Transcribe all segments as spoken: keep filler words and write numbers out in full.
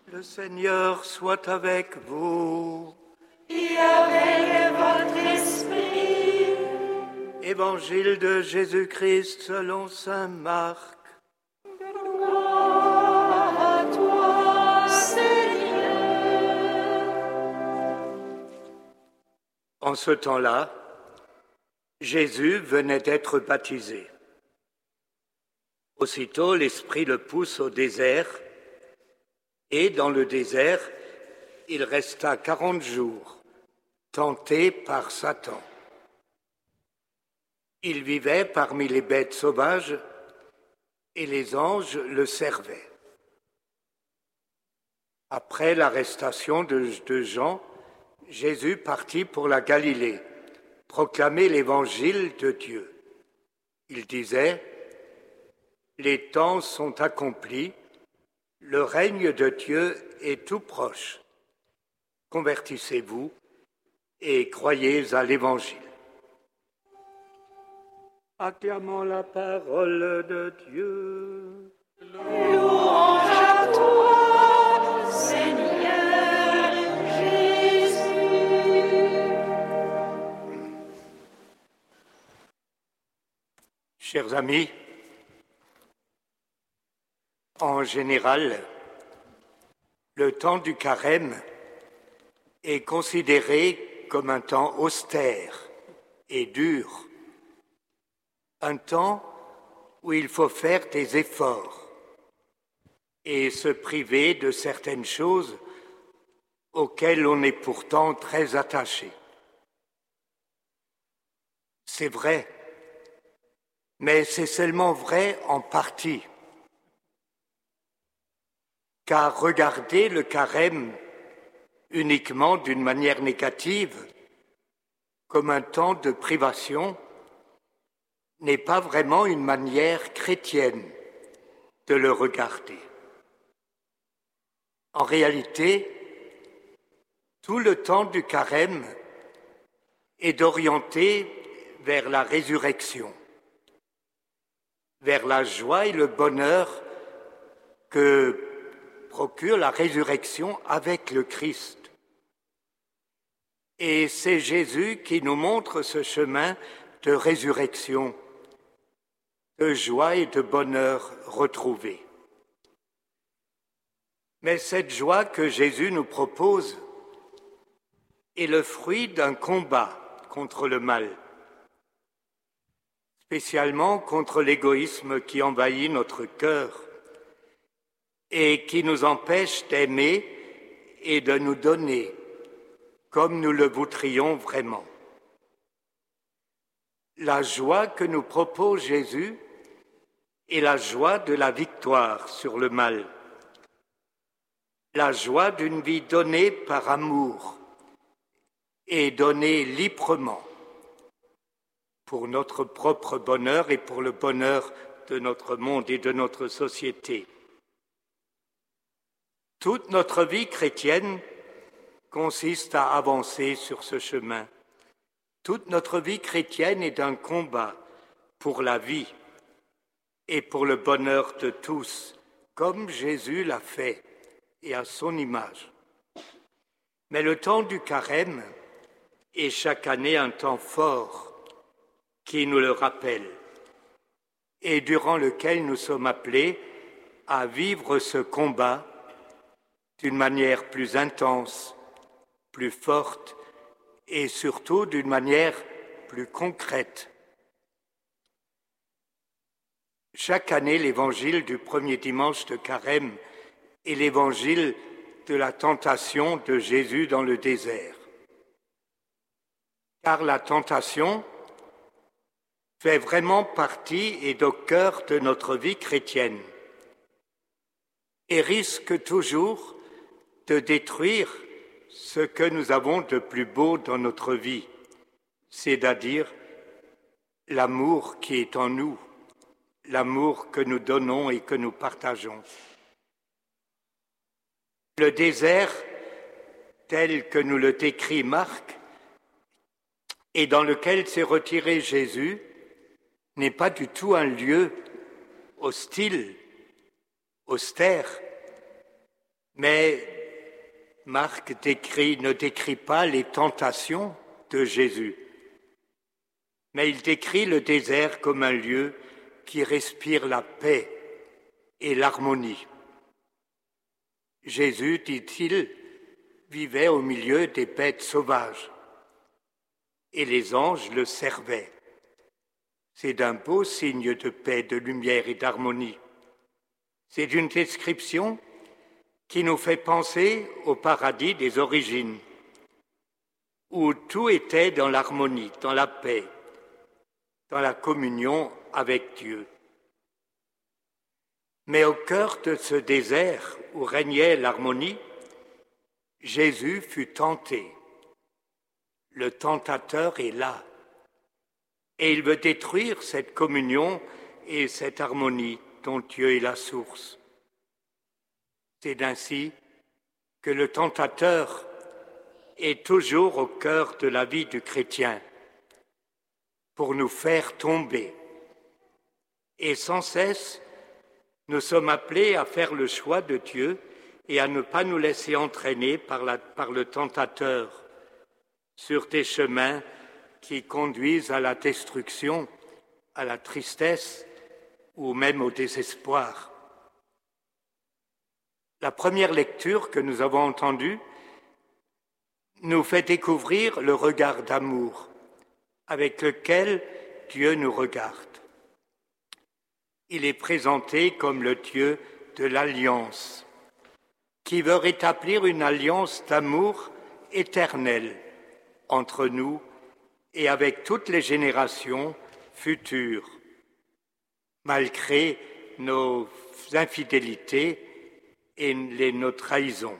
Le Seigneur soit avec vous. Et avec votre esprit. Évangile de Jésus-Christ selon saint Marc. Gloire à toi, Seigneur. En ce temps-là, Jésus venait d'être baptisé. Aussitôt, l'Esprit le pousse au désert, et dans le désert, il resta quarante jours, tenté par Satan. Il vivait parmi les bêtes sauvages, et les anges le servaient. Après l'arrestation de, de Jean, Jésus partit pour la Galilée, proclamer l'évangile de Dieu. Il disait: les temps sont accomplis, le règne de Dieu est tout proche. Convertissez-vous et croyez à l'évangile. Acclamons la parole de Dieu. Louange à toi, Seigneur Jésus. Chers amis, en général, le temps du carême est considéré comme un temps austère et dur, un temps où il faut faire des efforts et se priver de certaines choses auxquelles on est pourtant très attaché. C'est vrai, mais c'est seulement vrai en partie. Car regarder le carême uniquement d'une manière négative, comme un temps de privation, n'est pas vraiment une manière chrétienne de le regarder. En réalité, tout le temps du carême est orienté vers la résurrection, vers la joie et le bonheur que procure la résurrection avec le Christ. Et c'est Jésus qui nous montre ce chemin de résurrection, de joie et de bonheur retrouvés. Mais cette joie que Jésus nous propose est le fruit d'un combat contre le mal, spécialement contre l'égoïsme qui envahit notre cœur et qui nous empêche d'aimer et de nous donner comme nous le voudrions vraiment. La joie que nous propose Jésus est la joie de la victoire sur le mal, la joie d'une vie donnée par amour et donnée librement pour notre propre bonheur et pour le bonheur de notre monde et de notre société. Toute notre vie chrétienne consiste à avancer sur ce chemin. Toute notre vie chrétienne est un combat pour la vie et pour le bonheur de tous, comme Jésus l'a fait et à son image. Mais le temps du carême est chaque année un temps fort qui nous le rappelle et durant lequel nous sommes appelés à vivre ce combat d'une manière plus intense, plus forte et surtout d'une manière plus concrète. Chaque année, l'évangile du premier dimanche de carême est l'évangile de la tentation de Jésus dans le désert. Car la tentation fait vraiment partie et au cœur de notre vie chrétienne et risque toujours de détruire ce que nous avons de plus beau dans notre vie, c'est-à-dire l'amour qui est en nous, l'amour que nous donnons et que nous partageons. Le désert, tel que nous le décrit Marc, et dans lequel s'est retiré Jésus, n'est pas du tout un lieu hostile, austère, Mais Marc décrit, ne décrit pas les tentations de Jésus, mais il décrit le désert comme un lieu qui respire la paix et l'harmonie. Jésus, dit-il, vivait au milieu des bêtes sauvages et les anges le servaient. C'est d'un beau signe de paix, de lumière et d'harmonie. C'est une description qui nous fait penser au paradis des origines, où tout était dans l'harmonie, dans la paix, dans la communion avec Dieu. Mais au cœur de ce désert où régnait l'harmonie, Jésus fut tenté. Le tentateur est là, et il veut détruire cette communion et cette harmonie dont Dieu est la source. C'est ainsi que le tentateur est toujours au cœur de la vie du chrétien pour nous faire tomber. Et sans cesse, nous sommes appelés à faire le choix de Dieu et à ne pas nous laisser entraîner par, la, par le tentateur sur des chemins qui conduisent à la destruction, à la tristesse ou même au désespoir. La première lecture que nous avons entendue nous fait découvrir le regard d'amour avec lequel Dieu nous regarde. Il est présenté comme le Dieu de l'alliance, qui veut rétablir une alliance d'amour éternelle entre nous et avec toutes les générations futures, malgré nos infidélités et les, nos trahisons.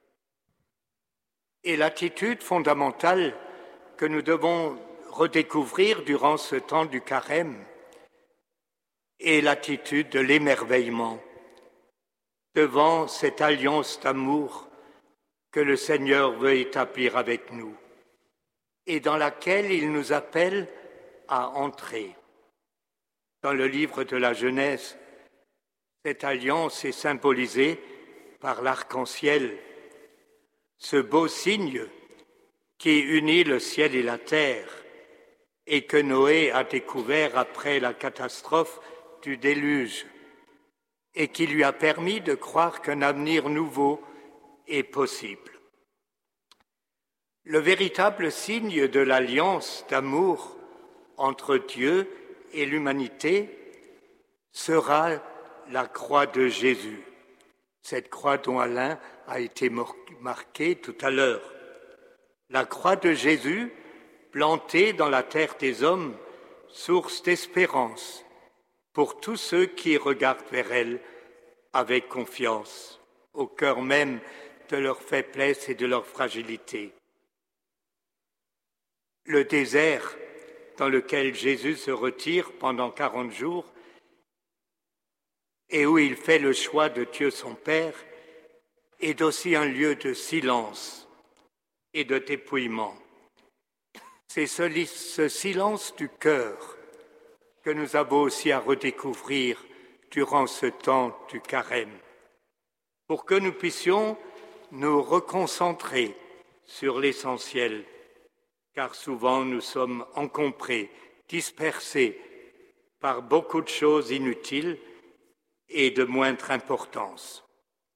Et l'attitude fondamentale que nous devons redécouvrir durant ce temps du carême est l'attitude de l'émerveillement devant cette alliance d'amour que le Seigneur veut établir avec nous et dans laquelle il nous appelle à entrer. Dans le livre de la Genèse, cette alliance est symbolisée par l'arc-en-ciel, ce beau signe qui unit le ciel et la terre et que Noé a découvert après la catastrophe du déluge et qui lui a permis de croire qu'un avenir nouveau est possible. Le véritable signe de l'alliance d'amour entre Dieu et l'humanité sera la croix de Jésus, cette croix dont Alain a été marqué tout à l'heure. La croix de Jésus, plantée dans la terre des hommes, source d'espérance pour tous ceux qui regardent vers elle avec confiance, au cœur même de leur faiblesse et de leur fragilité. Le désert dans lequel Jésus se retire pendant quarante jours et où il fait le choix de Dieu son Père est aussi un lieu de silence et de dépouillement. C'est ce, ce silence du cœur que nous avons aussi à redécouvrir durant ce temps du carême, pour que nous puissions nous reconcentrer sur l'essentiel, car souvent nous sommes encombrés, dispersés par beaucoup de choses inutiles et de moindre importance.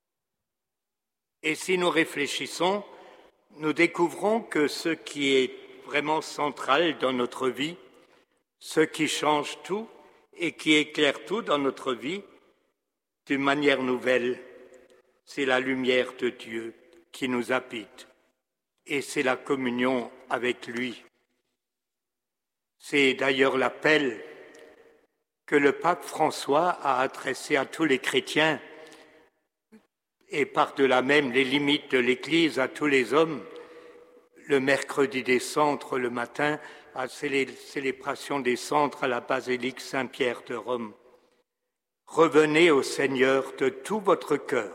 Et si nous réfléchissons, nous découvrons que ce qui est vraiment central dans notre vie, ce qui change tout et qui éclaire tout dans notre vie d'une manière nouvelle, c'est la lumière de Dieu qui nous habite et c'est la communion avec lui. C'est d'ailleurs l'appel que le pape François a adressé à tous les chrétiens et par-delà même les limites de l'Église à tous les hommes, le mercredi des Centres le matin, à la célébration des Centres à la basilique Saint-Pierre de Rome. Revenez au Seigneur de tout votre cœur,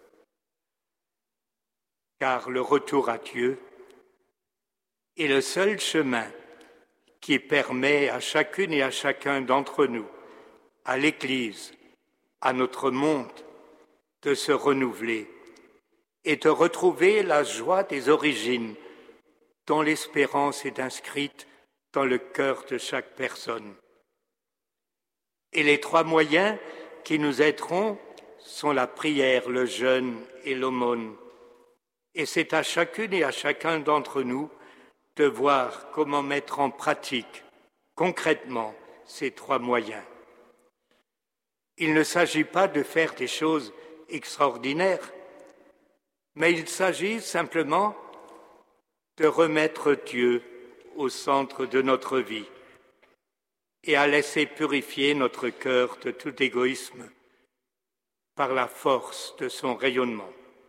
car le retour à Dieu est le seul chemin qui permet à chacune et à chacun d'entre nous, à l'Église, à notre monde, de se renouveler et de retrouver la joie des origines dont l'espérance est inscrite dans le cœur de chaque personne. Et les trois moyens qui nous aideront sont la prière, le jeûne et l'aumône. Et c'est à chacune et à chacun d'entre nous de voir comment mettre en pratique concrètement ces trois moyens. Il ne s'agit pas de faire des choses extraordinaires, mais il s'agit simplement de remettre Dieu au centre de notre vie et à laisser purifier notre cœur de tout égoïsme par la force de son rayonnement.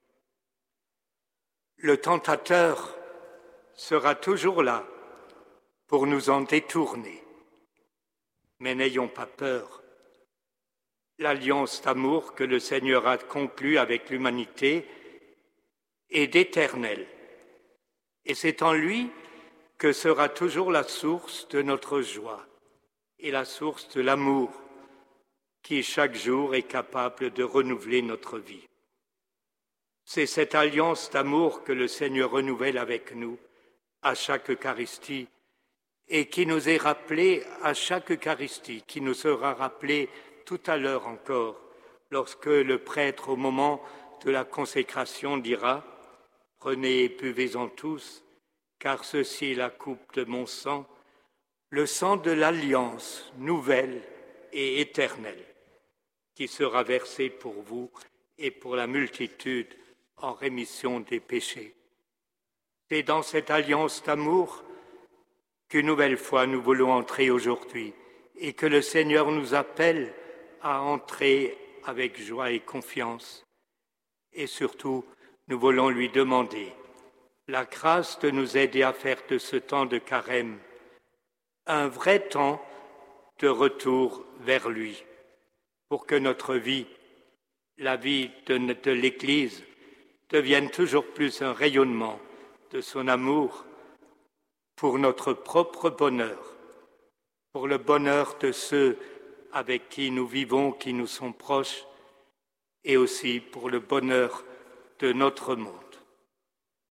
Le tentateur sera toujours là pour nous en détourner, mais n'ayons pas peur. L'alliance d'amour que le Seigneur a conclue avec l'humanité est d'éternel, et c'est en lui que sera toujours la source de notre joie et la source de l'amour qui chaque jour est capable de renouveler notre vie. C'est cette alliance d'amour que le Seigneur renouvelle avec nous à chaque Eucharistie et qui nous est rappelée à chaque Eucharistie, qui nous sera rappelée tout à l'heure encore, lorsque le prêtre, au moment de la consécration, dira « Prenez et buvez-en tous, car ceci est la coupe de mon sang, le sang de l'alliance nouvelle et éternelle, qui sera versé pour vous et pour la multitude en rémission des péchés. » C'est dans cette alliance d'amour qu'une nouvelle fois nous voulons entrer aujourd'hui et que le Seigneur nous appelle à entrer avec joie et confiance. Et surtout, nous voulons lui demander la grâce de nous aider à faire de ce temps de carême un vrai temps de retour vers lui, pour que notre vie, la vie de, de l'Église, devienne toujours plus un rayonnement de son amour pour notre propre bonheur, pour le bonheur de ceux avec qui nous vivons, qui nous sont proches, et aussi pour le bonheur de notre monde.